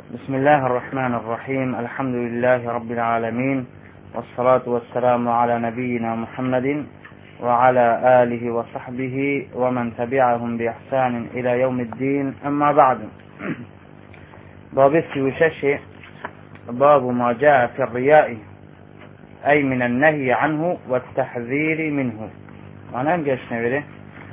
بسم الله الرحمن الرحيم. الحمد لله رب العالمين، والصلاة والسلام على نبينا محمد وعلى آله وصحبه ومن تبعهم بإحسان إلى يوم الدين. أما بعد، باب السوشش باب ما جاء في الرياء، أي من النهي عنه والتحذير منه. أنا أنجش نبيله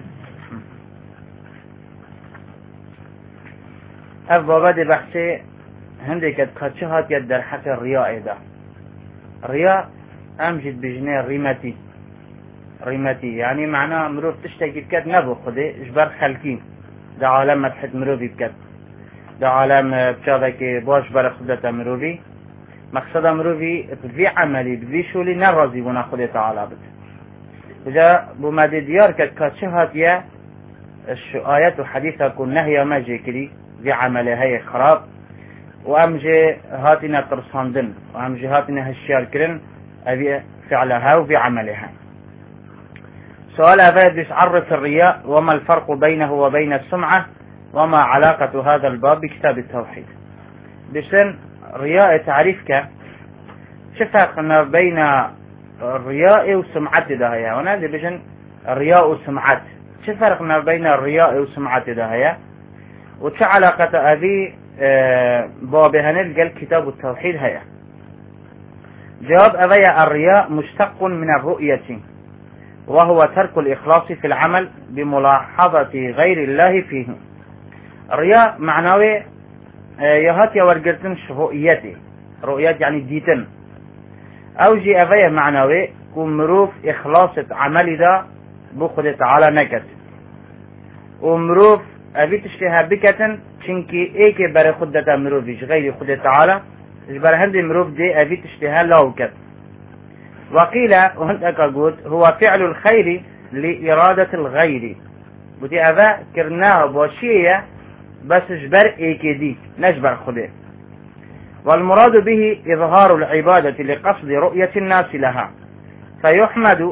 أبو بدي بحثي هندك تخشهات يد الحق الرياء ده. الرياء أمجد بجنيه ريمتي يعني معناه مروف تشتكي بكت نبو خده إجبار خلقين ده عالم مدحت مروفي بكت، ده عالم بشاذك باش بر خدة مروفي مقصد مروفي في عملي في شولي نرازي بنا خده تعالى بد وجا بمدى ديار كتشهات يا آيات وحديثة كن نهي ما جيكري في عملي هاي خراب، وأمجي هاتنا ترصاندن وأمجي هاتنا هالشيار كرن أبي فعلها وفي عملها. سؤال أباد بيعرف الرياء وما الفرق بينه وبين السمعة وما علاقة هذا الباب بكتاب التوحيد. بسن رياء تعريفك شفقنا بين الرياء وسمعة دهيا، ونادي بجن الرياء وسمعة شفرقنا بين الرياء وسمعة دهيا، وش علاقة أبي بابها نلقى كتاب التوحيد هيا. جواب أبي الرياء مشتق من الرؤية، وهو ترك الإخلاص في العمل بملاحظة غير الله فيه. الرياء معناه يهاتي ورقرتنش رؤيات يعني ديتن، أو جي أبي معناه كمروف إخلاص عمل دا بخد تعالى نكت، ومروف أبي تشتها بكتن چنكي ايكي بري خدتا مروفيش غير خد تعالى اجبر هندي مروف دي أبي تشتها لاوكت. وقيل وهندك قلت هو فعل الخير لإرادة الغير، ودي أبا كرناه بوشية بس اجبر ايكي دي نجبر خده. والمراد به إظهار العبادة لقصد رؤية الناس لها فيحمد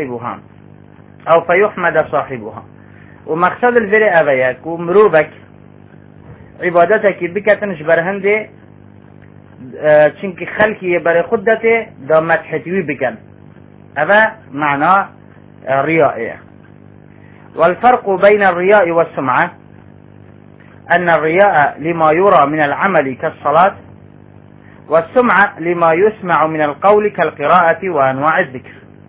صاحبها ومقصد الفري أبيك ومروبك عبادتك بك تنجبر هندي چنك خلقي بري خدته دا مدحتوي بكن، هذا معنى الرياء. والفرق بين الرياء والسمعة أن الرياء لما يرى من العمل كالصلاة، والسمعة لما يسمع من القول كالقراءة وأنواع الذكر.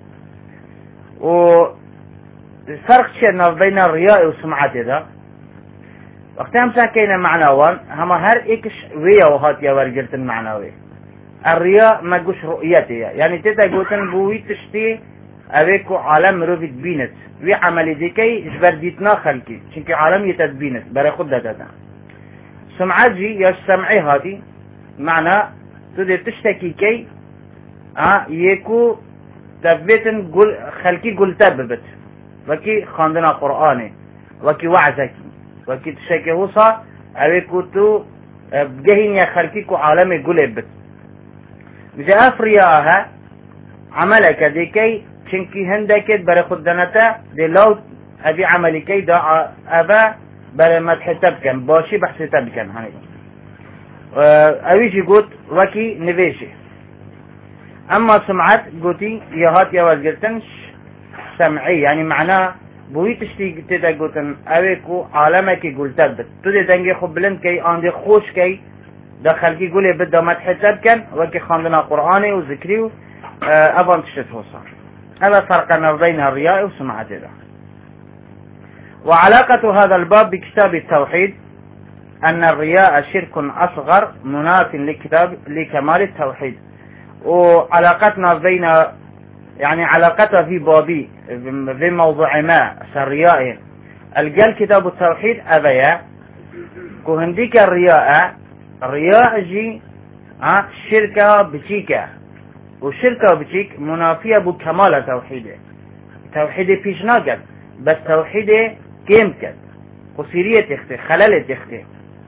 الفرق شيء بين الرياء والسمعة ذا وقتها مثلا كينا معناوان هما هر ايكش ويا وهاتيا ورقرتن معناوي. الرياء ما قوش رؤيتي يعني تتا قوتن بوي تشتي اويكو عالم روفي تبينت وي عملي ديكي اجبر ديتنا خلقي چنك عالم يتدبينت بري خود دادا. سمعة جي يا السمعي هاتي معنى تدي تشتكي كي يكو تبتن خلقي قل تببت وكي خاندنا قرآني وكي وعزكي وكي تشكي وصا اويكو تو بجهين يا خلقيكو عالمي قلبت بجا افرياها عملك ديكي چنكي هندكت بري خدنتا دي لو ابي عملي كي دا ابا بري مدح تبكن باشي بحث تبكن هاني اويجي قوت وكي نفيشي. اما سمعت قوتي يهات يا وزقرتنش سمعي يعني معناه بوي تشتي تدا قوتن اويكو عالمكي قلتبت تدي دنگي خبلن كي آندي خوش كي داخل كي قولي بدا مدح تبكن وكي خاندنا قرآني وذكري ابان تشتت وصار. هذا فرق بين الرياء وسمعة ذا. وعلاقة هذا الباب بكتاب التوحيد أن الرياء شرك أصغر مناف لكمال التوحيد. وعلاقتنا بين يعني علاقتها في بابي في موضوع ما الرياء الجل كتاب التوحيد أبيا كهنديك الرياء جي شركة بشيكة وشركة بشيك منافية بكمال التوحيد. توحيد فيش ناقد بس توحيد كيم كد قصيرية تختي خلال تختي.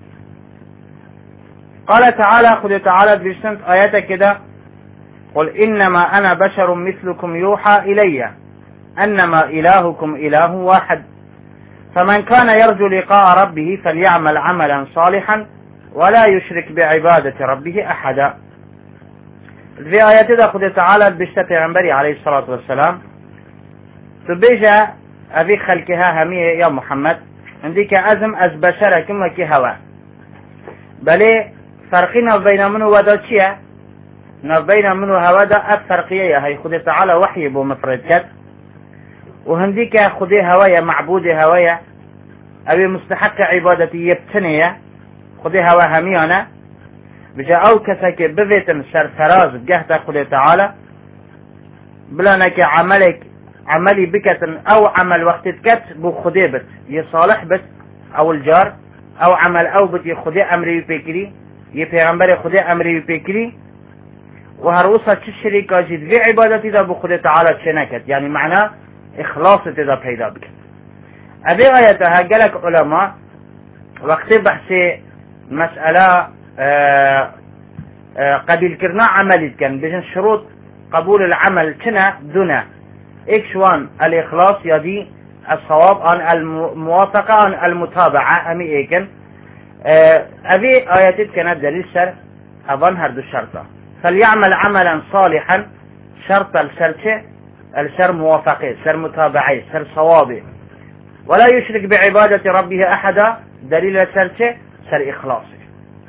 قال تعالى خذ تعالى بسنت آياتك كده قل إنما أنا بشر مثلكم يوحى إلي أنما إلهكم إله واحد فمن كان يرجو لقاء ربه فليعمل عملا صالحا ولا يشرك بعبادة ربه أحدا. في آيات دا خد تعالى بشتا پیغمبري عليه الصلاة والسلام تبيجا أبي خلقها همية يا محمد عندك أزم أز بشركم وكي هوا بلي فرقنا بين منه ودا چيه بين منه هوا دا فرقية هي خد تعالى وحي بو مفرد كد وهنديك خدي هوايا معبود هوايا أبي مستحق عبادتي يبتنية خدي هوا هميانا بجا او كسك بفيتن سرفراز بجهتا خدي تعالى بلانك عملي بكتن او عمل وقت كت بو خدي بت يصالح بت او الجار او عمل او بت يخدي امري بيكري يبيغمبر خدي امري بيكري وهروسا تشريكا جد في عبادتي دا بو خدي تعالى تشنكت يعني معناه اخلاص تدا پیدا بکن. ابي آياتها قالك علماء وقت بحث مسألة قبيل كرنا عمل كان بجن شروط قبول العمل كنا دونه اكشوان الاخلاص يدي الصواب عن الموافقة عن المتابعة امي ايكن ابي آيات كانت دليل سر اظن هردو الشرطة فليعمل عملا صالحا شرط السرچه السر موافقه سر متابعه سر صوابه ولا يشرك بعبادة ربه أحدا دليل سرچه سر إخلاصه.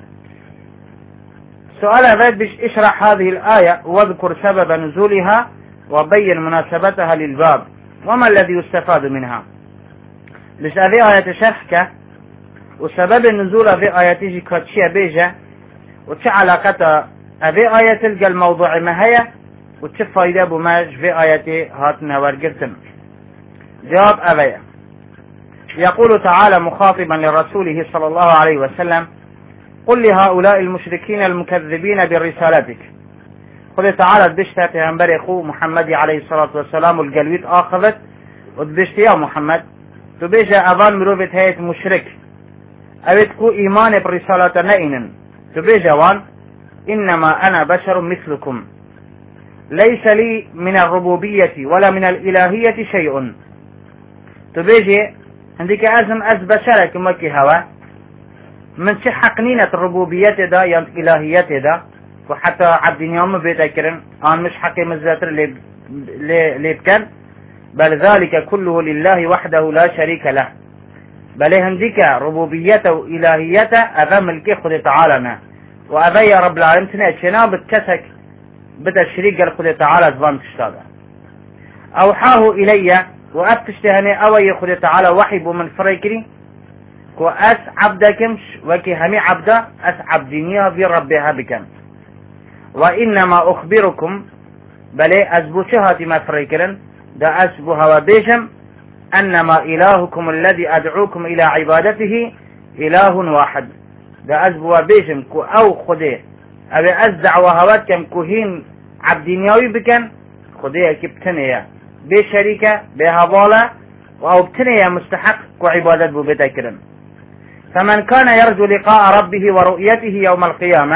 سؤال هذا بش اشرح هذه الآية واذكر سبب نزولها وبين مناسبتها للباب وما الذي يستفاد منها. بش هذه آية شرحك وسبب النزول في آياته كتشي بيجة وتش علاقة هذه آية تلقى الموضوع ما هي وتشف فايدة بماج في آياتي هاتنا ورقرتن. جواب أبايا يقول تعالى مخاطبا لرسوله صلى الله عليه وسلم قل لهؤلاء المشركين المكذبين برسالتك قل تعالى بشتا پیغمبر اخو محمد عليه الصلاة والسلام القلويت آخذت ودبشت يا محمد تبيجا اظن مروفت هيت مشرك اويتكو ايمان برسالتنا اينن تبيجا وان انما انا بشر مثلكم ليس لي من الربوبية ولا من الإلهية شيء. تبيجي عندك أزم بشرك مكي هوا من حقنينة الربوبية دا يعني إلهية دا وحتى عبد يوم بيتكرن أن مش حقي مزاتر ليبكن بل ذلك كله لله وحده لا شريك له بل عندك ربوبية وإلهية أذا ملكي خد تعالنا وأذا يا رب العالمين تنأتشنا بتكسك بدأ الشريك قال خد تعالى زبان تشتاده أوحاه إلي وأفتشتهني أوي خد تعالى وحي بمن فريكري وأس عبدكمش وكي همي عبدا أس عبدنيا بربها بكم وإنما أخبركم بلي أزبوشها ما فريكرن دا أسبوها وبيجم أنما إلهكم الذي أدعوكم إلى عبادته إله واحد دا أسبوها بيجم كو أو خده أبي أزدع وهواتكم كوهين عبدنياوي بكن خده كبتنيا بشريكة بهضالة أو ابتنيا مستحق وعبادة ببتكرن فمن كان يرجو لقاء ربه ورؤيته يوم القيامة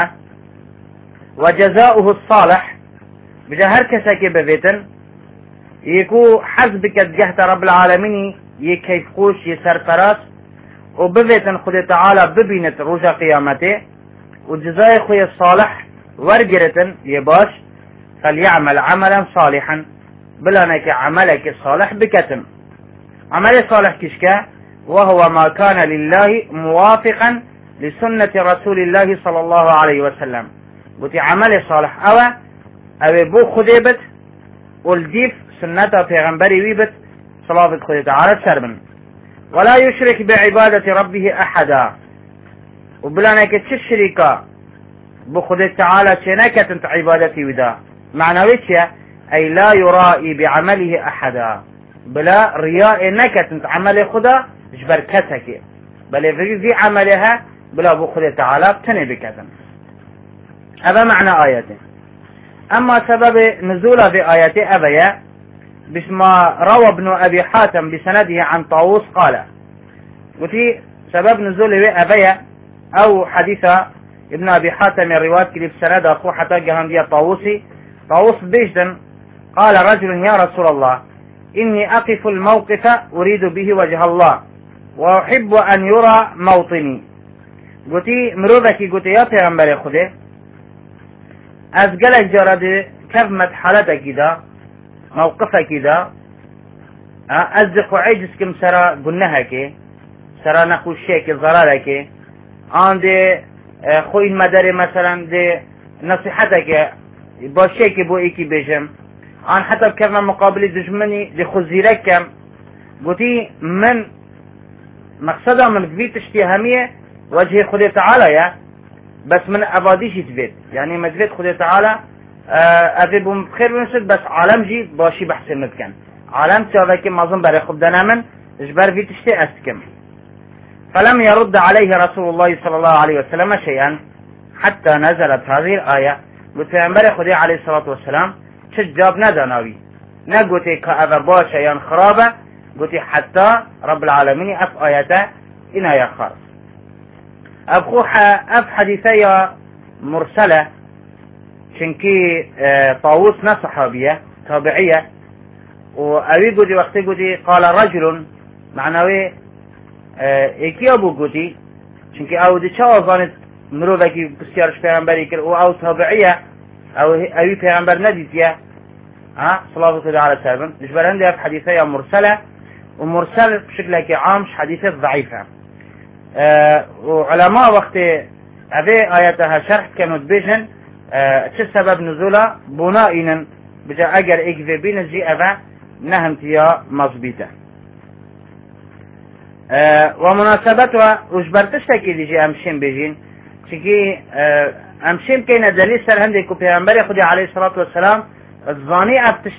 وجزاؤه الصالح بجهر كساكي ببيتن يكو حسبك جهت رب العالمين يكيف قوش يسرفراس وببيتن خد تعالى ببينت رجا قيامته وجزاء خوي الصالح ورقرتن يباش فليعمل عملا صالحا بلانك عملك الصالح بكتم عمل صالح كشكا وهو ما كان لله موافقا لسنة رسول الله صلى الله عليه وسلم بوتي عمل صالح أو بو خديبت والديف سنة پیغمبري ويبت صلاة خدي تعالى سربن ولا يشرك بعبادة ربه أحدا وبلانك تشريكا بخدي تعالى شنكت انت عبادتي ودا معنى ويشيا أي لا يرائي بعمله أحدا بلا رياء نكت انت عمل خدا جبر كتك بل في عملها بلا بخدي تعالى بتني بكتن. هذا معنى آياته. أما سبب نزول في آياته أبيا باسم روى ابن أبي حاتم بسنده عن طاووس قال وفي سبب نزول في أبيا أو حديث ابن أبي حاتم الرواية كليب سند أخو حتى جهندية طاووسي طاووس بيجدن قال رجل يا رسول الله إني أقف الموقف أريد به وجه الله وأحب أن يرى موطني قوتي مروفكي قوتي يا پیغمبر خوده از گلک جارد كيف مدحالتك دا موقفك دا ازق وعجز كم سرا قنهك سرا نخوشيك ضرارك آن دي خوي المداري مثلا دي نصيحتك باشيك بو ايكي بيجم آن حتى بكرنا مقابل دجمني دي خزيرك كم قوتي من مقصدا من كبير تشتيهمية وجه خدي تعالى يا بس من أباديش تبيت يعني ما تبيت خدي تعالى أبي بخير ونسد بس عالم جي باشي بحسن متكن عالم تشافك مظن بري خب دنامن اجبر في تشتي أستكم فلم يرد عليه رسول الله صلى الله عليه وسلم شيئا حتى نزلت هذه الآية قلت في أنبري خدي عليه الصلاة والسلام تجاب نداناوي نقوتي كأبا باشا ين خرابة قلت حتى رب العالمين أف آياته إنا يا خارج أف حديثية مرسلة شنكي طاووس صحابية تابعية وأبي قدي وقتي قدي قال رجل معنوي ايكي أبو قدي شنكي أو دي شاوزانت مروفكي بسيارش پیغمبری کر او تابعية أو أبي پیغمبر نديتيا صلاة الله على سلم نجبر عندي أف حديثية مرسلة ومرسل بشكل عام حديثة ضعيفة وعلماء وقت أبي آياتها شرح كانوا تبيجن شو سبب نزولها بنائنا بجا أجر إكذي بين جي أبا نهمتيا مظبيطة ومناسبتها وجبرتشتكي دي جي أمشين بيجين شكي أمشين كينا دليل سر هندي كو پیغمبر خدي عليه الصلاة والسلام الظاني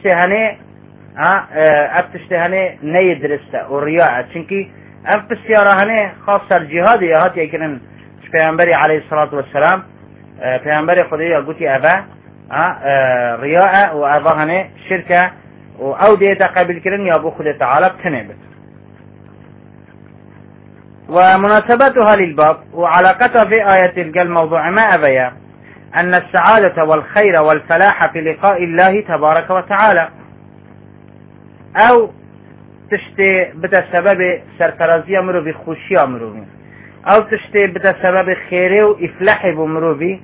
أبتشتهني نيدرسته والرياء چونكي أبتشتيارة هني خاصة الجهاد يهات يكنن پیغمبر عليه الصلاة والسلام پیغمبر خدي قوتي أبا رياء وأبا هني شركة أو ديتا قبل كرن يابو خدي تعالى بتنبت ومناسبتها للباب وعلاقتها في آية الموضوع ما أبيا أن السعادة والخير والفلاح في لقاء الله تبارك وتعالى أو تشتي بتا سبب سرفرازي مروبي خوشي مروبي أو تشتي بتا سبب خيري وإفلاحي بمروبي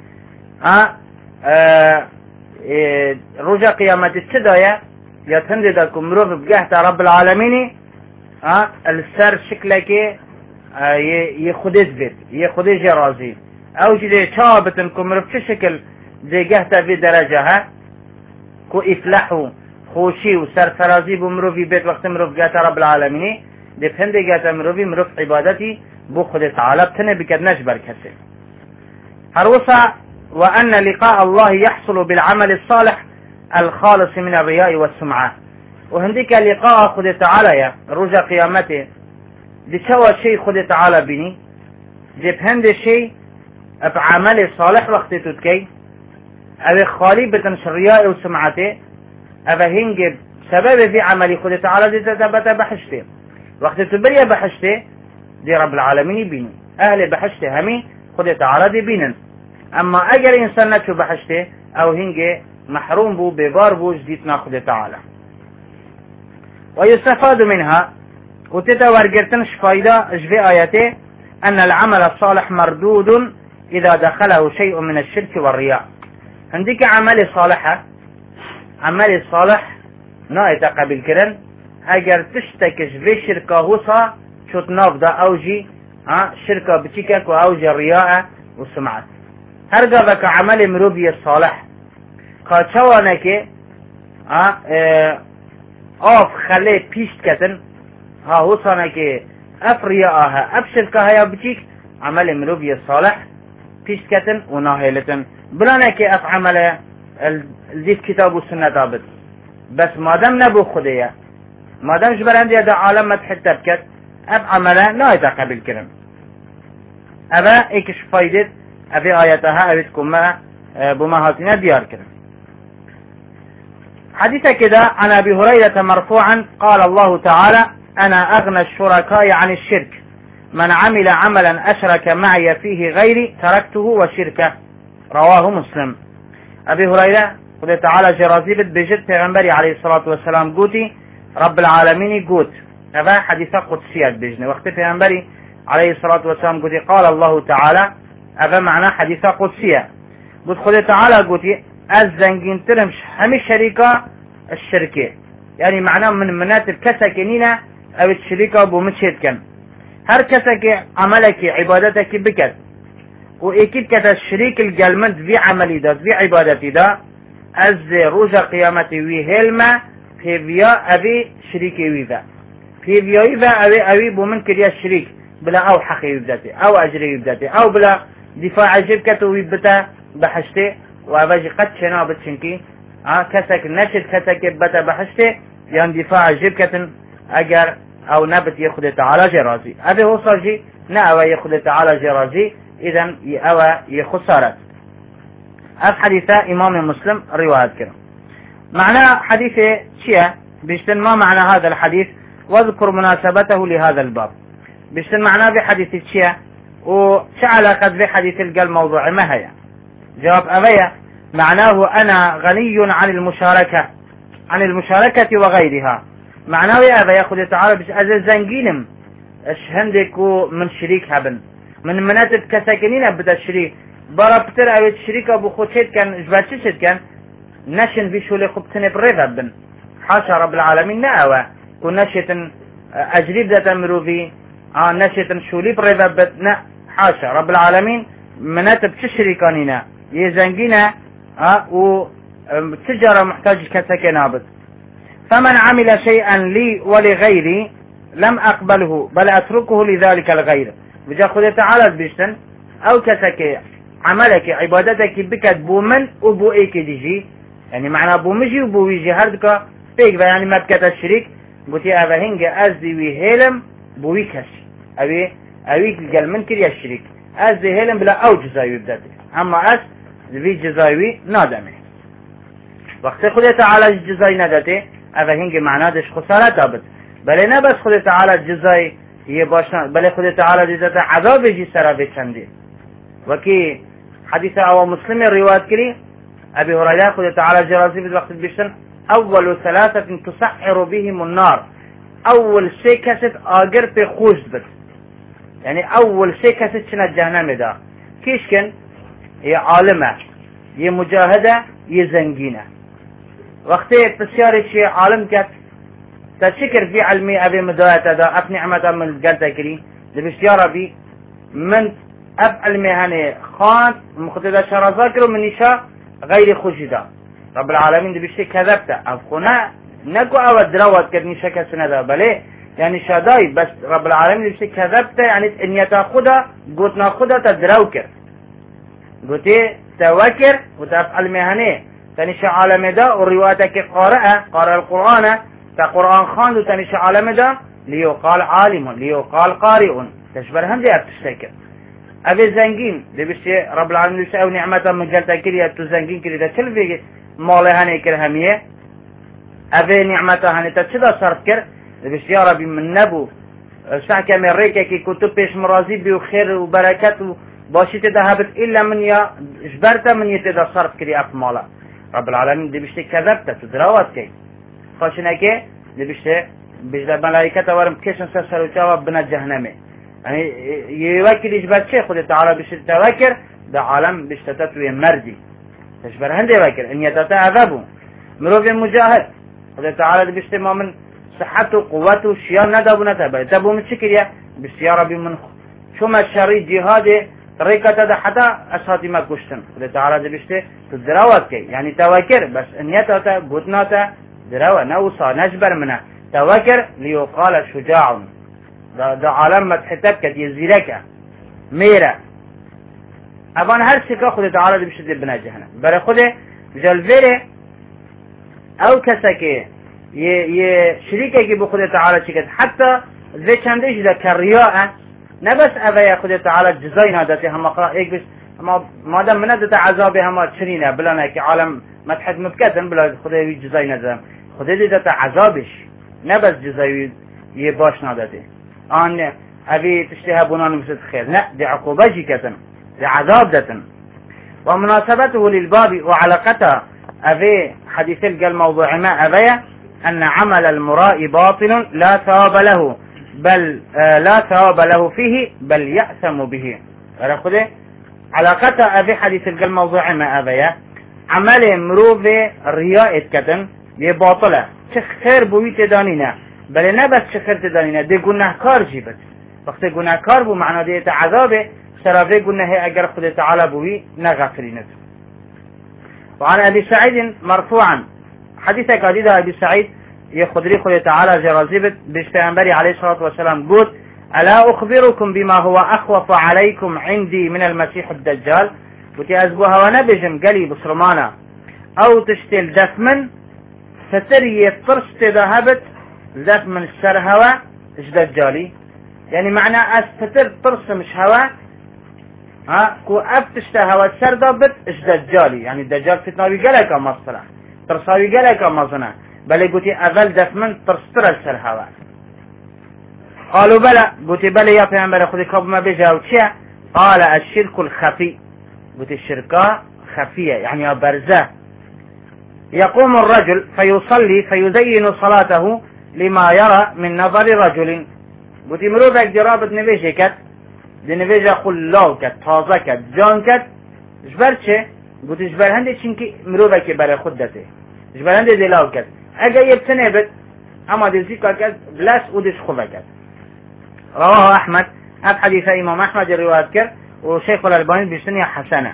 رجا قيامة السدايا يتنددكم مروبي بقهت رب العالمين السر شكلك يخدش بيت يخدش رازي او جدي شابتنكم مروب شكل زي قهت في درجها كو إفلاحو خوشي وسرفرازي بمروفي بيت وقت مروف قاتا رب العالمين دي فهندي قاتا مروفي مروف عبادتي بو خد تعالى بتنه بكد نجبر كسي هروسا وأن لقاء الله يحصل بالعمل الصالح الخالص من الرياء والسمعة وهنديك لقاء خد تعالى يا رجا قيامته دي شوى شيء خد تعالى بني دي بهند شيء بعمل صالح وقت تتكي او خالي بتنش الرياء وسمعته أبا هنجب سبب في عملي خد تعالى دي تتبت بحشته وقت تبريا بحشته دي رب العالمين بيني أهل بحشته همي خد تعالى دي بينن أما أجر إنسان نتشو بحشته أو هنجي محروم بو ببار بو جديتنا خد تعالى ويستفاد منها وتتورجرتنش فايدة اجفي آياته أن العمل الصالح مردود إذا دخله شيء من الشرك والرياء عندك عمل صالحة عمل صالح نايتا قبل كرن اگر تشتكش في شركة هوصا شوت نافدا اوجي شركة بتشيكك واوجي الرياء والسمعة هرقا بك عمل مروبي الصالح قد شوانك آف خلي بيشت كتن هوصانك اف رياءها اف شركة هيا بتشيك عمل مروبي الصالح بيشت كتن وناهلتن بلانك اف عمل الزيف كتاب والسنة دابت بس ما دام نبو خديه ما دام جبر عندي هذا عالم متحتى بكت اب عمله لا يتقبل كرم ابا ايكش فايدة ابي آياتها ابيتكم ما بمهاتنا ديار كرم حديثة كده عن ابي هريرة مرفوعا قال الله تعالى انا اغنى الشركاء عن الشرك من عمل عملا اشرك معي فيه غيري تركته وشركه رواه مسلم أبي هريرة قد تعالى جرازيبت بجد پیغمبري عليه الصلاة والسلام قوتي رب العالمين قوت هذا حديثة قدسية بجنة وقت پیغمبري عليه الصلاة والسلام قلت قال الله تعالى هذا معنى حديثة قدسية قلت خد تعالى قلت الزنجين ترمش همي شريكة الشركة يعني معناه من منات الكسكنينة او الشريكة بومشيت كان هر كسك عملك عبادتك بكت واكيد كتا الشريك القلمنت في عملي دا في عبادتي دا از روز قيامتي وي هلما في فيا ابي شريكي ويذا في فيا ويذا ابي بومن كريا الشريك بلا او حقي يبداتي او اجري يبداتي او بلا دفاع جبكته ويبتا بحشتي واباجي قد شنا بتشنكي كسك نشد كسك بتا بحشتي يعني دفاع جبكة اگر او نبت يخد تعالى جرازي ابي هو صاجي نأوى يخد تعالى جرازي اذا يأوى يخسارت الحديثة امام مسلم رواية كرم معنى حديث شيء بيشتن ما معنى هذا الحديث واذكر مناسبته لهذا الباب بيشتن معناه بحديث شيء وشعل قد في حديث القلب موضوع ما هي جواب أبيا معناه أنا غني عن المشاركة وغيرها معناه يا أبا يأخذ تعالى بس أزل زنجينم اش هندك من شريك هبن من مناتب كساكنين بدا الشريك برا بتر أو الشريك أبو خوشيت كان إجبارشيت كان نشن في شولي خبتني بريفا بن حاشا رب العالمين نأوى كون نشيت أجريب ذات مروفي نشيت شولي بريفا بن حاشا رب العالمين مناتب تشريكانينا يزنجينا وتجارة محتاج كساكنابت فمن عمل شيئا لي ولغيري لم أقبله بل أتركه لذلك الغير بجا خذ تعالى بيشتن أو كسك عملك عبادتك بكت بومن وبو ايك ديجي يعني معنى بو مجي وبو ويجي هردك بيك يعني ما بكت الشريك قلت يا أبا هنجي أزدي ويهيلم بو ويكش أويك القل من كريا الشريك أزدي هيلم بلا أو جزاوي بداتي أما أس ذي جزاوي نادمه وقت خذ تعالى الجزاي نادته أبا هنجي معناه دش خسارة تابت بل نه بس خود تعالی جزای یه باشن بل خود تعالی جزات عذاب جی سرا بچنده وکی حدیث او مسلم روایت کری ابي هريره خود تعالی جرازی به وقت بیشتن اول ثلاثه تسعر بهم النار اول شيء كست اگر په خوش بد يعني اول شيء كست شنا جهنم ده كيش كان هي عالمه هي مجاهده هي زنجينه وقت بسيار شيء عالم كت تشكر في علمي أبي مدوات هذا أب نعمة من قلت كري لبش يا ربي من أب علمي هني خان مقتدى شرزاكر من نشاء غير خجدا رب العالمين لبش كذبت أفقنا نكو أود دروات كد نشاء كسنة بلي يعني شاداي بس رب العالمين لبش كذبت يعني إن يتاخدها قلت ناخدها تدروكر قلت توكر وتأب علمي هني تنشاء عالمي دا والرواياتك قارئ القرآن قرآن خان دو تنش عالم دا ليقال عالم ليقال قارئ تشبه هم دي ابتشتكر ابي زنگين دي بشي رب العالمين بشي او نعمتا من جلتا كريا تو زنگين كريا دا چل بيگي مالي هاني كر هميه ابي نعمتا هاني تا چدا صرف كر دي بشي يا ربي من نبو ساكا من ريكا كي كتب پیش مرازي بي وخير وبركات وباشي تدهبت إلا من يا جبرتا من يتدا صرف كريا اف مالا رب العالمين دي بشي كذبتا تدراوات كي خاشناكي لبشته بجد ملائكة ورم كيشن سر وجواب بنا جهنمه يعني يوكل إجبار شيء خد تعالى بشت توكر ده عالم بشتتت ويمردي تشبر هندي وكر إن يتتعذبوا مروف مجاهد خد تعالى بشت ما من صحته وقوته شيان ندابو نتابع تبو متشكر يا بس يا ربي من شو ما الشري جهاد طريقة ده حتى أساتي ما كشتن خد تعالى بشت تدراوات كي يعني توكر بس إن يتتا بوتناتا دروا نوصى نجبر منه توكر ليقال شجاع ده عالم متحتبك يزيرك ميرا ابان هر شكا خود تعالى بشد بنا جهنم برای خود جلوه او کسا يه شريكه که بخود تعالى چکت حتى ذي چندش ده كرياء نبس اوه خود تعالى جزاي نادته هم اقرأ ايك بس مادام من ده عذاب هم چرينه بلانا که عالم متحد مبكتن بلا خود جزاي نادته خود ده عذابش نبس جزاي يه باش نادته آن أبي تشتهى بنان مسد خير لا دي عقوبة جيكتن دي عذاب دتن ومناسبته للباب وعلاقته أبي حديث الموضوع ما أبي أن عمل المراء باطل لا ثواب له بل لا ثواب له فيه بل يأثم به. خده علاقة أبي حديث القل موضوع ما أبيه عمل مروف رياء كتن يباطلة چه خير بويت دانينا بل نبس چه خير تدانينا دي گناه كار جيبت وقت گناه كار بو معنى ديت عذابه سرابي گناه اگر خد تعالى بوي نغفرينت. وعن أبي سعيد مرفوعا حديث قديد أبي سعيد يخدري خد تعالى جرازيبت بشتغنبري عليه الصلاة والسلام قلت ألا أخبركم بما هو أخوف عليكم عندي من المسيح الدجال وتي أزبوها ونبجم قلي بصرمانا أو تشتل دفمن ستري الطرس تذهبت دفمن السر هوا إش دجالي يعني معنى أستتر طرس مش هوا كو أفتشت هوا السر دابت إش دجالي يعني الدجال فتناوي قلق أما الصلاة ترساوي قلق أما ظنا بل قلت أذل دفمن ترستر السر هوا. قالوا بلى قلت بلى يا پیغمبر خودی کب ما بجاو چه؟ قال الشرك الخفي قلت الشركة خفية يعني برزة. يقوم الرجل فيصلي فيزين صلاته لما يرى من نظر رجل قلت مروفك دي رابط نبيجي كت دي نبيجي خلاو كت تازه كت جان كت جبر چه؟ قلت جبر هنده چنكي مروفك برای خودته جبر هنده دلاو كت اگه يبتنه بد اما دي زيكا كت بلاس ودش خوبه كت. رواه أحمد حديث إمام أحمد الرواية كر وشيخ الألباني بسنية حسنة.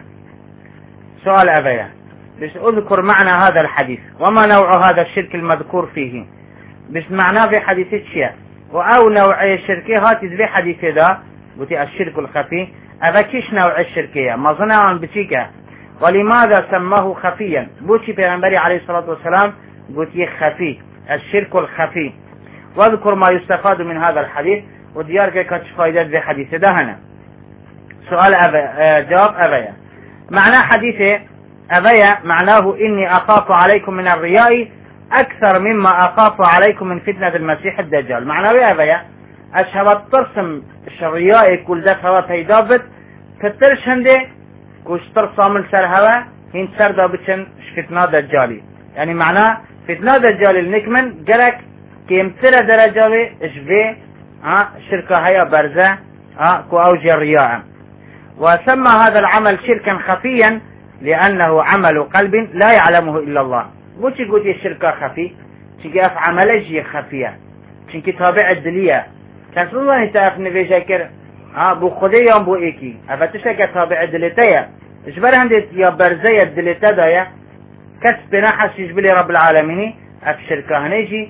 سؤال أبيا بس أذكر معنى هذا الحديث وما نوع هذا الشرك المذكور فيه بس معناه في حديث الشيء أو نوع الشركية هاتي في حديث ذا بتي الشرك الخفي أذكيش نوع الشركية ما ظنها عن بتيكا ولماذا سماه خفيا بوتي بيغمبري عليه الصلاة والسلام بوتي خفي الشرك الخفي. واذكر ما يستفاد من هذا الحديث وديار كتش فايدات في حديث ده هنا. سؤال جواب أبيا معنى حديث أبيا معناه إني أخاف عليكم من الرياء أكثر مما أخاف عليكم من فتنة المسيح الدجال. معناه أبيا أشهد ترسم الرياء كل ده خوات هيدابت كترش هنده كوش ترسامل سر هوا هين سر دابتشن فتنة دجالي يعني معناه فتنة دجالي النكمن جرك كيمتر درجة اشبه شركة هيا برزة كو أوجه الرياء. وسمى هذا العمل شركا خفيا لأنه عمل قلب لا يعلمه إلا الله. وش يقول الشركة خفي شنك أف عملجي خفية شنك تابع الدلية كان الله يتعرف نبي شاكر بو خدي يوم بو إيكي أفتشك تابع الدليتية إجبر هندي يا برزية الدليتا دايا كسبنا حس يجبلي رب العالمين أف شركة هنيجي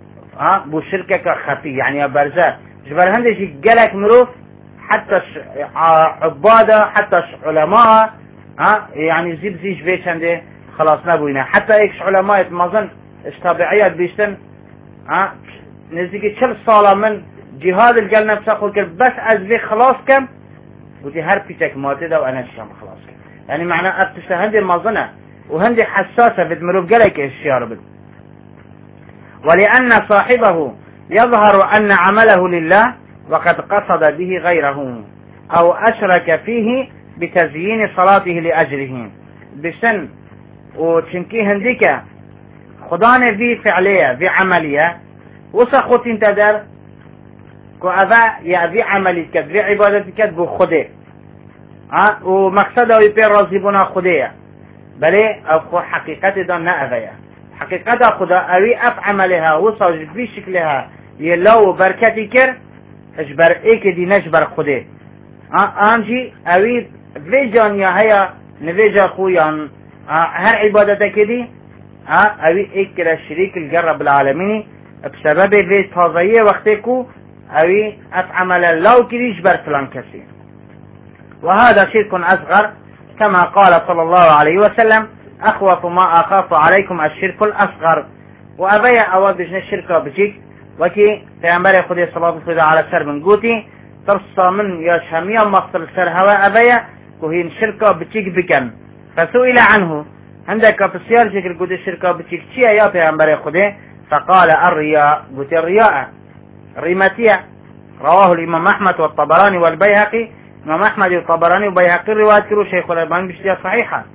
بو شركة خفي يعني يا برزة جبر هندي جالك مروف حتى عبادة حتى علماء يعني زيب زيج بيش هندي خلاص نبوينا حتى ايش علماء مازن اشتابعيات بيشتن نزيكي شل صالة من جهاد القل نفسه قول بس ازبي خلاص كم ودي هر بيتك ماتده وانا الشام خلاص كم يعني معنى ارتشت هندي مازنة وهندي حساسة بد مروف قالك اشياء ربد. ولأن صاحبه يظهر أن عمله لله وقد قصد به غيره أو أشرك فيه بتزيين صلاته لأجله بسن وشنكي هنديك خدان في فعلية في عملية وسخوت انتدر كو أذا يأذي عمليك في عبادتك بخده ومقصده يبير رازبنا خده بلي أخو حقيقة دان نأذيه حقيقة خدا اوي اف عملها وصاج في شكلها يلو بركتي كر اجبر ايك دي نجبر خده انجي اوي في جانيا هيا نفيجا خويا هر عبادتك دي اوي ايك كرا شريك الجرب العالمين بسبب في تازيه وقتكو اوي اف عمل لو كدي اجبر فلان كسي. وهذا شرك اصغر كما قال صلى الله عليه وسلم أخوف ما أخاف عليكم الشرك الأصغر. وأبيا أود بجن الشركة بجيك وكي پیغمبر خودی صلی الله علیه و على سر من قوتي ترصى من يا شامية مصر سر هوا أبيا كوهين شركة بجيك بكن فسئل عنه عندك في السيار ذكر قد الشركة بجيك شيء يا پیغمبر خودی فقال الرياء قلت الرياء ريمتية. رواه الإمام أحمد والطبراني والبيهقي. الإمام أحمد والطبراني والبيهقي رواية كرو شيخ الألباني بشتية صحيحة.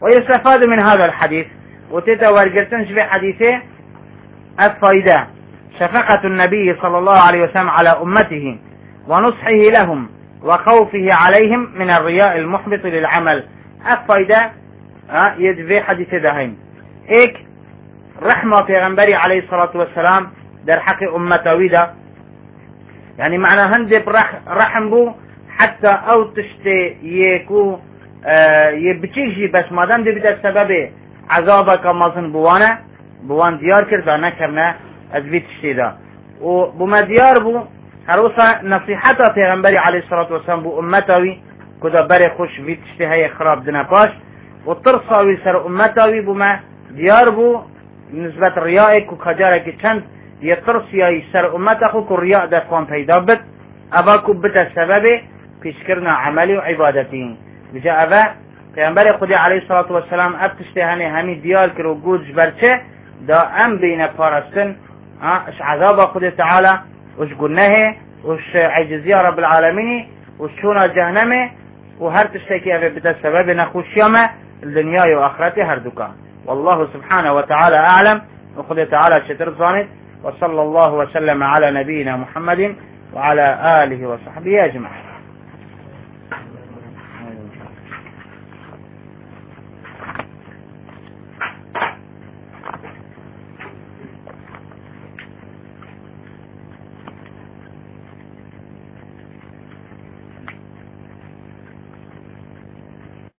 ويستفاد من هذا الحديث وتتورجتنش بحديثه الفائدة شفقة النبي صلى الله عليه وسلم على أمته ونصحه لهم وخوفه عليهم من الرياء المحبط للعمل. أفايدة يدفي حديث دهين إيك رحمة پیغمبری عليه الصلاة والسلام در حق أمته ويدا، يعني معنى هندب رحم بو حتى أو تشتي يكو يبتيجي بس مادام دي بدا سبب عذابك مازن بوان ديار كرد نكرنا أزبي تشتي دا وبما ديار بو هروسا نصيحتا پیغمبری عليه الصلاة والسلام بو أمتاوي كدا بري خوش في تشتي هاي خراب دنا باش وترصاوي سر أمتاوي بما ديار بو نسبة ريائك وكجارك چند يترصي سر أمتاخو كرياء دفوان پیدا بد أباكو بتا سبب پیشکرنا عملی و عبادتی بجا أبا پیغمبر خدا عليه الصلاة والسلام اب تشتي همي ديار كرو گوش برچه دا ام بين پارستن اش عذاب خدا تعالى وش قلناه وش عجزية رب العالمين وشونا جهنم وهر تشتكي أبا بتا سبب نخوش يوم الدنيا وآخرته هر دكان. والله سبحانه وتعالى أعلم وخدا تعالى شتر ظانت. وصلى الله وسلم على نبينا محمد وعلى آله وصحبه أجمعين.